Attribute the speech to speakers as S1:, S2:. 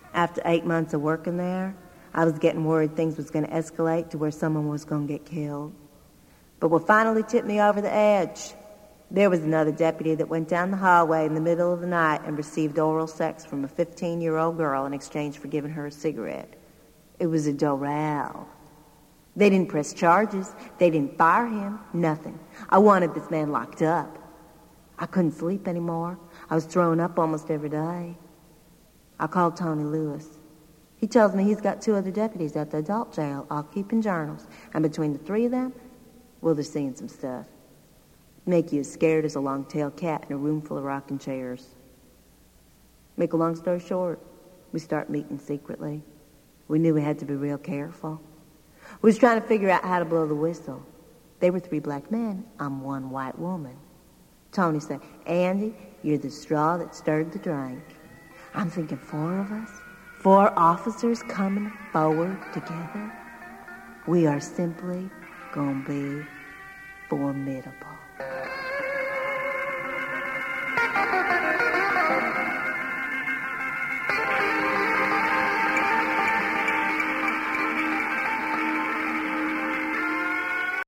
S1: After 8 months of working there, I was getting worried things was going to escalate to where someone was going to get killed. But what finally tipped me over the edge, there was another deputy that went down the hallway in the middle of the night and received oral sex from a 15-year-old girl in exchange for giving her a cigarette. It was a Doral. They didn't press charges. They didn't fire him. Nothing. I wanted this man locked up. I couldn't sleep anymore. I was throwing up almost every day. I called Tony Lewis. He tells me he's got 2 other deputies at the adult jail, all keeping journals. And between the 3 of them, well, they're seeing some stuff. Make you as scared as a long-tailed cat in a room full of rocking chairs. Make a long story short, we start meeting secretly. We knew we had to be real careful. We was trying to figure out how to blow the whistle. They were 3 black men. I'm 1 white woman. Tony said, Andy, you're the straw that stirred the drink. I'm thinking 4 of us, 4 officers coming forward together. We are simply going to be formidable.